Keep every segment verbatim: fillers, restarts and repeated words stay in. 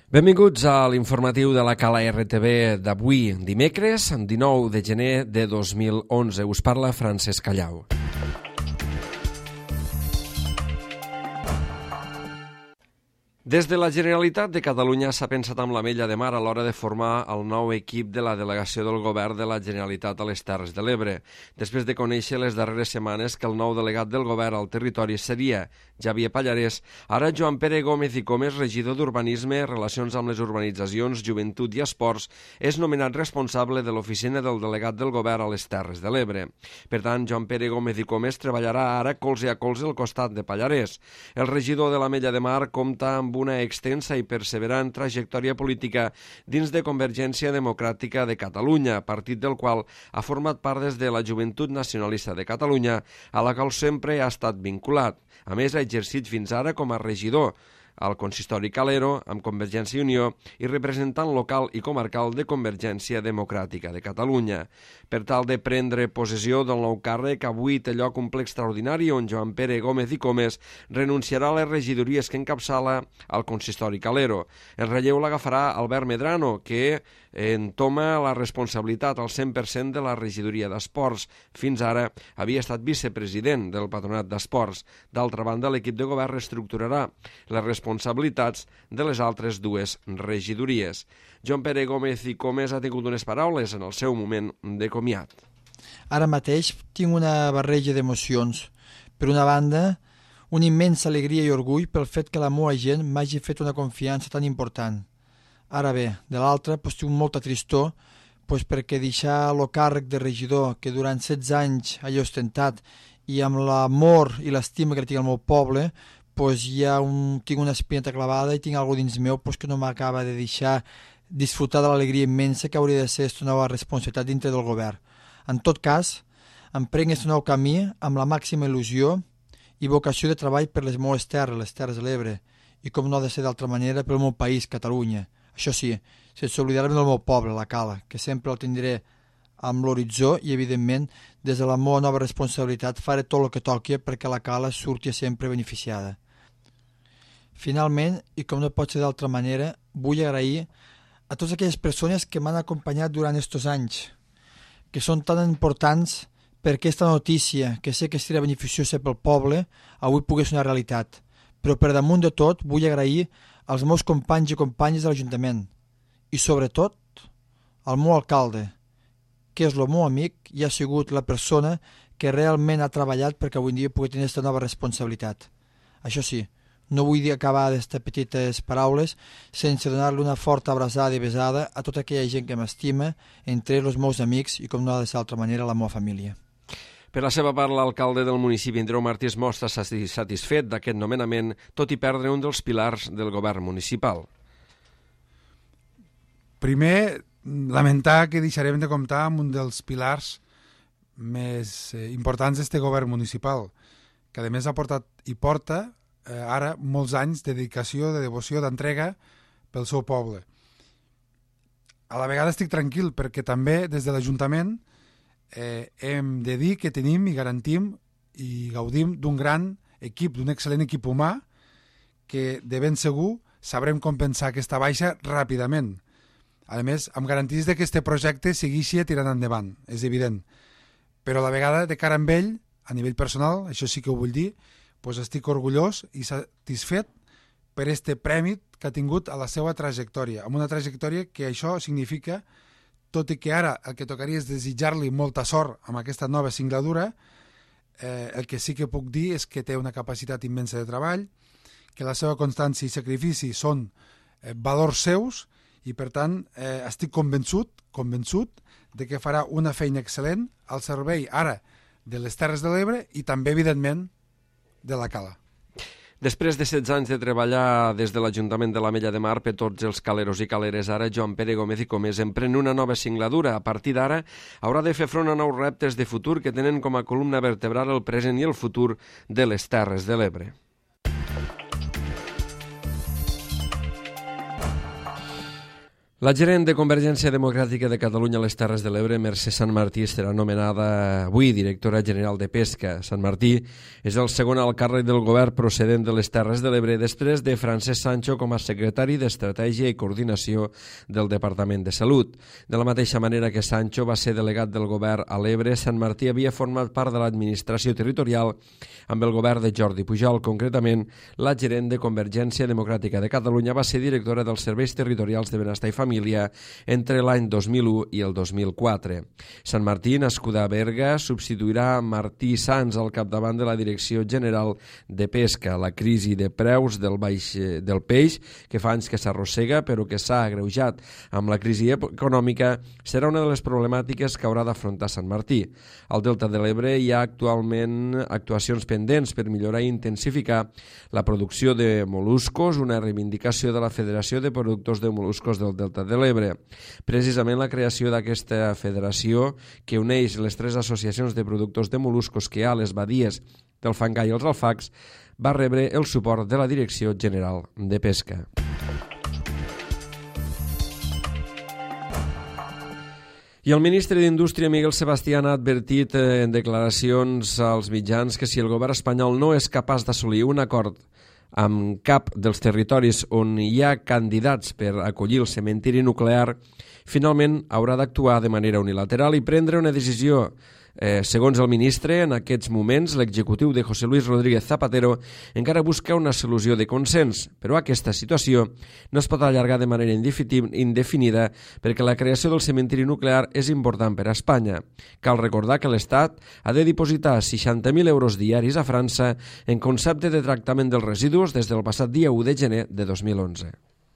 Benvinguts a l'informatiu de la Cala R T V d'avui, dimecres, dinou de gener de dos mil onze. Us parla Francesc Callau. Des de la Generalitat de Catalunya s'ha pensat amb l'Ametlla de Mar a l'hora de formar el nou equip de la delegació del govern de la Generalitat a les Terres de l'Ebre. Després de conèixer les darreres setmanes que el nou delegat del govern al territori seria Xavier Pallarès, ara Joan Pere Gómez i Comes, regidor d'Urbanisme, Relacions amb les Urbanitzacions, Joventut i Esports, és nomenat responsable de l'oficina del delegat del govern a les Terres de l'Ebre. Per tant, Joan Pere Gómez i Comes treballarà ara colze a colze al costat de Pallarès. El regidor de l'Ametlla de Mar compta amb una extensa i perseverant trajectòria política dins de Convergència Democràtica de Catalunya, partit del qual ha format part des de la Joventut Nacionalista de Catalunya, a la qual sempre ha estat vinculat. A més, ha exercit fins ara com a regidor al consistori Calero, amb Convergència i Unió, i representant local i comarcal de Convergència Democràtica de Catalunya. Per tal de prendre possessió del nou càrrec, avui té lloc un ple extraordinari on Joan Pere Gómez i Comes renunciarà a les regidories que encapçala al consistori Calero. El relleu l'agafarà Albert Medrano, que entoma la responsabilitat al cent per cent de la regidoria d'Esports. Fins ara havia estat vicepresident del Patronat d'Esports. D'altra banda, l'equip de govern reestructurarà les responsabilitats de les altres dues regidories. Joan Pere Gómez i Comes ha tingut unes paraules en el seu moment de comiat. Ara mateix tinc una barreja d'emocions. Per una banda, una immensa alegria i orgull pel fet que la meva gent m'hagi fet una confiança tan important. Ara bé, de l'altra, doncs, tinc molta tristor, doncs, perquè deixar el càrrec de regidor que durant setze anys he ostentat i amb l'amor i l'estima que tinc al meu poble, doncs, ja un, tinc una espineta clavada i tinc alguna cosa dins meu doncs, que no m'acaba de deixar disfrutar de l'alegria immensa que hauria de ser aquesta nova responsabilitat dintre del govern. En tot cas, em prenc aquest nou camí amb la màxima il·lusió i vocació de treball per les meves terres, les Terres de l'Ebre, i com no ha de ser d'altra manera pel meu país, Catalunya. Això sí, sense oblidar-me del meu poble, la Cala, que sempre el tindré amb l'horitzó i, evidentment, des de la meva nova responsabilitat faré tot el que toqui perquè la Cala surti sempre beneficiada. Finalment, i com no pot ser d'altra manera, vull agrair a totes aquelles persones que m'han acompanyat durant aquests anys, que són tan importants perquè aquesta notícia, que sé que serà beneficiosa pel poble, avui pugui ser una realitat. Però per damunt de tot vull agrair als meus companys i companyes de l'Ajuntament i, sobretot, al meu alcalde, que és el meu amic i ha sigut la persona que realment ha treballat perquè avui dia pugui tenir aquesta nova responsabilitat. Això sí, no vull dir acabar d'aquestes petites paraules sense donar-li una forta abraçada i besada a tota aquella gent que m'estima, entre els meus amics i, com no ha de ser d'altra manera, la meva família. Per la seva part, l'alcalde del municipi, Andreu Martí, es mostra satisfet d'aquest nomenament, tot i perdre un dels pilars del govern municipal. Primer, lamentar que deixarem de comptar amb un dels pilars més importants d'este govern municipal, que a més ha portat i porta eh, ara molts anys de dedicació, de devoció, d'entrega pel seu poble. A la vegada estic tranquil perquè també des de l'Ajuntament Eh, hem de dir que tenim i garantim i gaudim d'un gran equip, d'un excel·lent equip humà que de ben segur sabrem compensar aquesta baixa ràpidament. A més, amb garanties que aquest projecte segueixi tirant endavant, és evident. Però a la vegada, de cara amb ell, a nivell personal, això sí que ho vull dir, doncs estic orgullós i satisfet per este premi que ha tingut a la seva trajectòria, amb una trajectòria que això significa, tot i que ara el que tocaria és desitjar-li molta sort amb aquesta nova singladura, eh, el que sí que puc dir és que té una capacitat immensa de treball, que la seva constància i sacrifici són eh, valors seus i, per tant, eh, estic convençut, convençut de que farà una feina excel·lent al servei ara de les Terres de l'Ebre i també, evidentment, de la Cala. Després de setze anys de treballar des de l'Ajuntament de l'Ametlla de Mar per tots els caleros i caleres, ara Joan Pere Gómez i Comes emprèn una nova singladura. A partir d'ara haurà de fer front a nous reptes de futur que tenen com a columna vertebral el present i el futur de les Terres de l'Ebre. La gerent de Convergència Democràtica de Catalunya a les Terres de l'Ebre, Mercè Santmartí, serà nomenada avui directora general de Pesca. Santmartí és el segon alt càrrec del govern procedent de les Terres de l'Ebre després de Francesc Sancho com a secretari d'Estratègia i Coordinació del Departament de Salut. De la mateixa manera que Sancho va ser delegat del govern a l'Ebre, Santmartí havia format part de l'administració territorial amb el govern de Jordi Pujol. Concretament, la gerent de Convergència Democràtica de Catalunya va ser directora dels Serveis Territorials de Benestar i Família entre l'any dos mil u i el dos mil quatre. Santmartí, nascuda a Berga, substituirà Martí Sans al capdavant de la Direcció General de Pesca. La crisi de preus del, baix, del peix, que fa anys que s'arrossega però que s'ha agreujat amb la crisi econòmica, serà una de les problemàtiques que haurà d'afrontar Santmartí. Al Delta de l'Ebre hi ha actualment actuacions pendents per millorar i intensificar la producció de moluscos, una reivindicació de la Federació de Productors de Moluscos del Delta de l'Ebre. Precisament la creació d'aquesta federació, que uneix les tres associacions de productors de moluscos que hi ha a les badies del Fangar i els Alfacs, va rebre el suport de la Direcció General de Pesca. I el ministre d'Indústria, Miguel Sebastián, ha advertit en declaracions als mitjans que si el govern espanyol no és capaç d'assolir un acord amb cap dels territoris on hi ha candidats per acollir el cementiri nuclear, finalment haurà d'actuar de manera unilateral i prendre una decisió. Eh, segons el ministre, en aquests moments l'executiu de José Luis Rodríguez Zapatero encara busca una solució de consens, però aquesta situació no es pot allargar de manera indefinida perquè la creació del cementiri nuclear és important per a Espanya. Cal recordar que l'Estat ha de dipositar seixanta mil euros diaris a França en concepte de tractament dels residus des del passat dia u de gener de dos mil onze.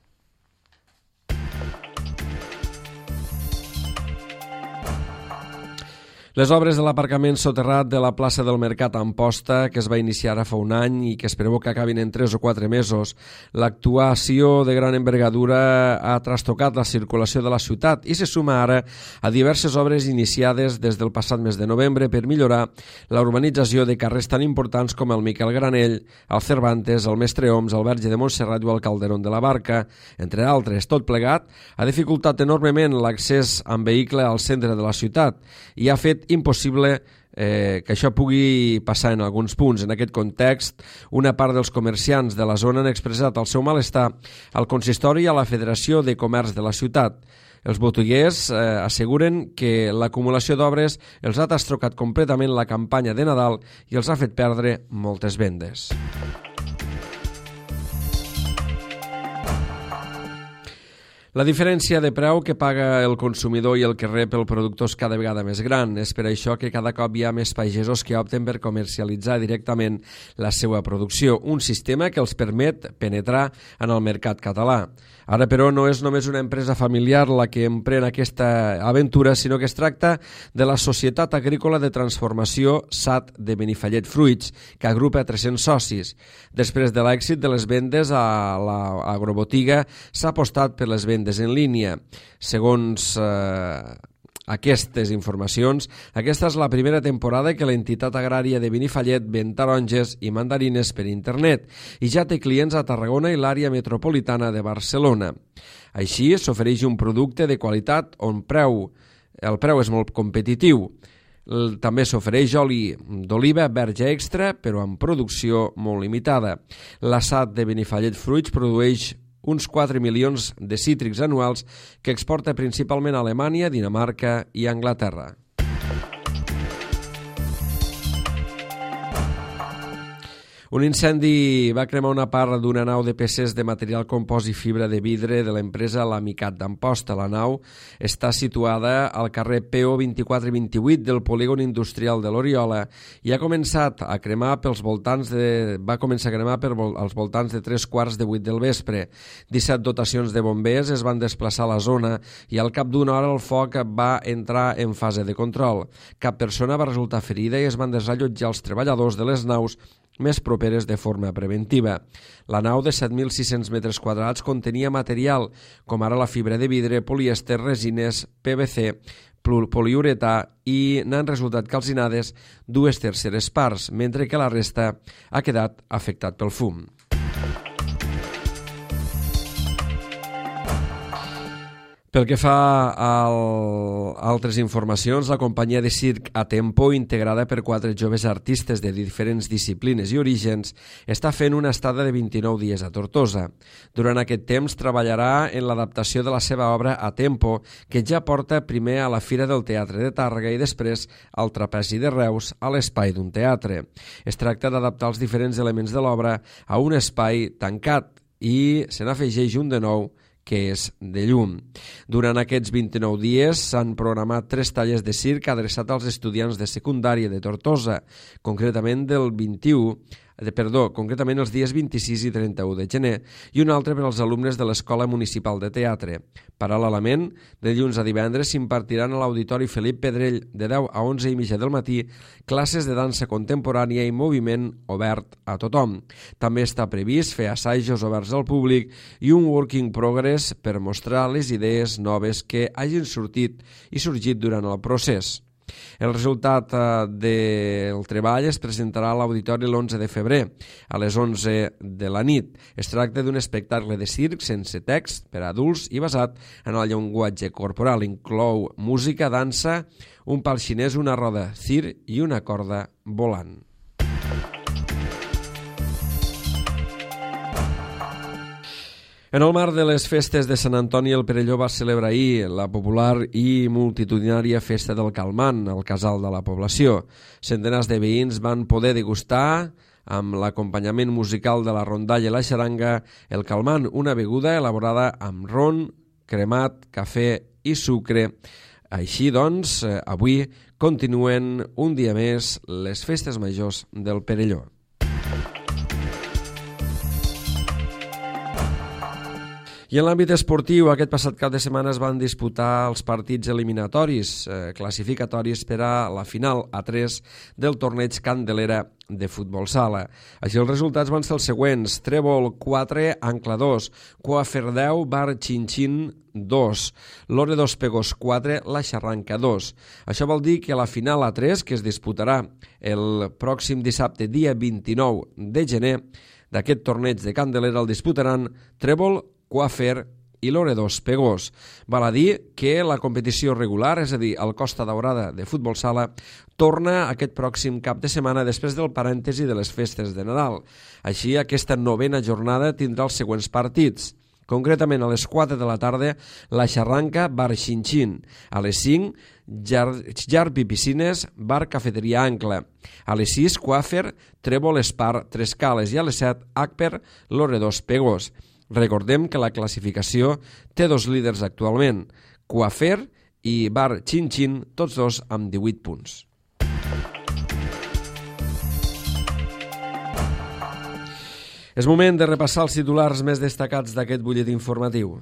Les obres de l'aparcament soterrat de la plaça del Mercat a Amposta, que es va iniciar ara fa un any i que es preveu que acabin en tres o quatre mesos, l'actuació de gran envergadura ha trastocat la circulació de la ciutat i se suma ara a diverses obres iniciades des del passat mes de novembre per millorar la urbanització de carrers tan importants com el Miquel Granell, el Cervantes, el Mestre Oms, el Verge de Montserrat o el Calderón de la Barca, entre altres. Tot plegat ha dificultat enormement l'accés en vehicle al centre de la ciutat i ha fet impossible eh, que això pugui passar en alguns punts. En aquest context, una part dels comerciants de la zona han expressat el seu malestar al consistori i a la Federació de Comerç de la ciutat. Els botiguers eh, asseguren que l'acumulació d'obres els ha trastrocat completament la campanya de Nadal i els ha fet perdre moltes vendes. La diferència de preu que paga el consumidor i el que rep el productor és cada vegada més gran. És per això que cada cop hi ha més pagesos que opten per comercialitzar directament la seva producció, un sistema que els permet penetrar en el mercat català. Ara, però, no és només una empresa familiar la que emprèn aquesta aventura, sinó que es tracta de la Societat Agrícola de Transformació S A T de Benifallet Fruits, que agrupa tres-cents socis. Després de l'èxit de les vendes a l'agrobotiga, s'ha apostat per les vendes en línia. Segons eh, aquestes informacions, aquesta és la primera temporada que l'entitat agrària de Benifallet ven taronges i mandarines per internet i ja té clients a Tarragona i l'àrea metropolitana de Barcelona. Així, s'ofereix un producte de qualitat on preu, el preu és molt competitiu. També s'ofereix oli d'oliva verge extra, però amb producció molt limitada. La S A T de Benifallet Fruits produeix uns quatre milions de cítrics anuals que exporta principalment a Alemanya, Dinamarca i Anglaterra. Un incendi va cremar una part d'una nau de peces de material compost i fibra de vidre de l'empresa L'Amicat d'Amposta. La nau està situada al carrer P O vint-i-quatre vint-i-vuit del polígon industrial de l'Oriola i ha començat a cremar pels voltants de va començar a cremar per vol, als voltants de tres quarts de vuit del vespre. disset dotacions de bombers es van desplaçar a la zona i al cap d'una hora el foc va entrar en fase de control. Cap persona va resultar ferida i es van desallotjar els treballadors de les naus més properes de forma preventiva. La nau de set mil sis-cents metres quadrats contenia material com ara la fibra de vidre, polièster, resines, P V C, poliuretà i n'han resultat calcinades dues terceres parts, mentre que la resta ha quedat afectat pel fum. Pel que fa a altres informacions, la companyia de circ A Tempo, integrada per quatre joves artistes de diferents disciplines i orígens, està fent una estada de vint-i-nou dies a Tortosa. Durant aquest temps treballarà en l'adaptació de la seva obra A Tempo, que ja porta primer a la Fira del Teatre de Tàrrega i després al Trapezi de Reus, a l'espai d'un teatre. Es tracta d'adaptar els diferents elements de l'obra a un espai tancat i se n'afegeix un de nou, que és de llum. Durant aquests vint-i-nou dies s'han programat tres tallers de circ adreçat als estudiants de secundària de Tortosa, concretament del vint-i-u, de, perdó, concretament els dies vint-i-sis i trenta-u de gener, i un altre per als alumnes de l'Escola Municipal de Teatre. Paral·lelament, de dilluns a divendres s'impartiran a l'Auditori Felip Pedrell de deu a onze i mitja del matí classes de dansa contemporània i moviment obert a tothom. També està previst fer assajos oberts al públic i un working progress per mostrar les idees noves que hagin sortit i sorgit durant el procés. El resultat del treball es presentarà a l'Auditori l'onze de febrer, a les onze de la nit. Es tracta d'un espectacle de circ sense text per a adults i basat en el llenguatge corporal. Inclou música, dansa, un pal xinès, una roda cir i una corda volant. En el marc de les festes de Sant Antoni, el Perelló va celebrar ahir la popular i multitudinària Festa del Calmant, al casal de la població. Centenars de veïns van poder degustar, amb l'acompanyament musical de la rondalla i la xaranga, el calmant, una beguda elaborada amb ron, cremat, cafè i sucre. Així doncs, avui continuen un dia més les festes majors del Perelló. I en l'àmbit esportiu, aquest passat cap de setmana es van disputar els partits eliminatoris, eh, classificatoris per a la final A tres del torneig Candelera de futbol sala. Així els resultats van ser els següents: Trèvol quatre, Ancla dos, Coafer deu, Bar Xinxin dos, Lore dos Pegós quatre, La Xarranca dos. Això vol dir que la final A tres, que es disputarà el pròxim dissabte, dia vint-i-nou de gener, d'aquest torneig de Candelera el disputaran Trèvol, Coafer i Lore dos Pegós. Val a dir que la competició regular, és a dir, el Costa Daurada de futbol sala, torna aquest pròxim cap de setmana després del parèntesi de les festes de Nadal. Així, aquesta novena jornada tindrà els següents partits. Concretament, a les quatre de la tarda, La Xarranca, Bar Xinxin. A les cinc, Jarpi Piscines, Bar Cafeteria Ancla. A les sis, Coafer, Trèvol Espar, Tres Cales. I a les set, Acper, Lore dos Pegós. Recordem que la classificació té dos líders actualment, Coafer i Bar Xinxin, tots dos amb divuit punts. És moment de repassar els titulars més destacats d'aquest butlletí informatiu.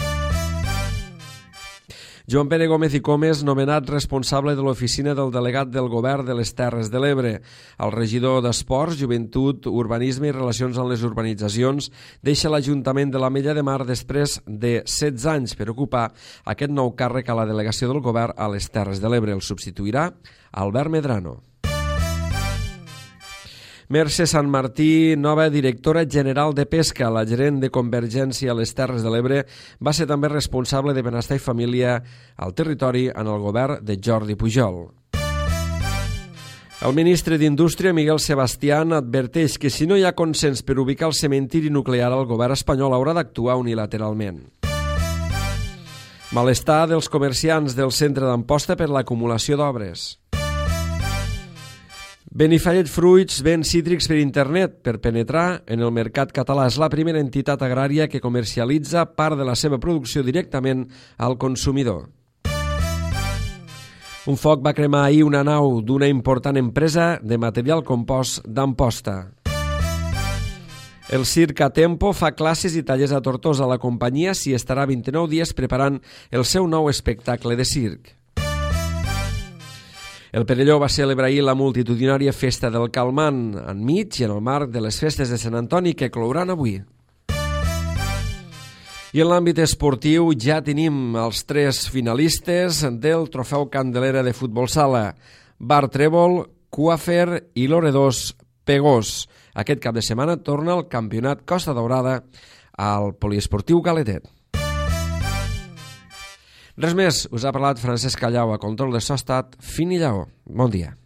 Joan Pere Gómez i Comes, nomenat responsable de l'oficina del delegat del Govern de les Terres de l'Ebre. El regidor d'Esports, Joventut, Urbanisme i Relacions amb les Urbanitzacions deixa l'Ajuntament de l'Ametlla de Mar després de setze anys per ocupar aquest nou càrrec a la delegació del Govern a les Terres de l'Ebre. El substituirà Albert Medrano. Mercè Sant Martí, nova directora general de Pesca. La gerent de Convergència a les Terres de l'Ebre va ser també responsable de Benestar i Família al territori en el govern de Jordi Pujol. El ministre d'Indústria, Miguel Sebastián, adverteix que si no hi ha consens per ubicar el cementiri nuclear, el govern espanyol haurà d'actuar unilateralment. Malestar dels comerciants del centre d'Amposta per l'acumulació d'obres. Benifallet Fruits ven cítrics per internet per penetrar en el mercat català. És la primera entitat agrària que comercialitza part de la seva producció directament al consumidor. Un foc va cremar ahir una nau d'una important empresa de material compost d'Amposta. El circ A Tempo fa classes i tallers a Tortosa. La companyia s'hi estarà vint-i-nou dies preparant el seu nou espectacle de circ. El Perelló va celebrar ahir la multitudinària Festa del Calmant, enmig i en el marc de les festes de Sant Antoni que clouran avui. I en l'àmbit esportiu ja tenim els tres finalistes del Trofeu Candelera de futbol sala: Bar Trèvol, Coafer i Lore dos Pegós. Aquest cap de setmana torna el Campionat Costa Daurada al Poliesportiu Galetet. Res més, us ha parlat Francesc Callau a control de so estat, fin i llaor. Bon dia.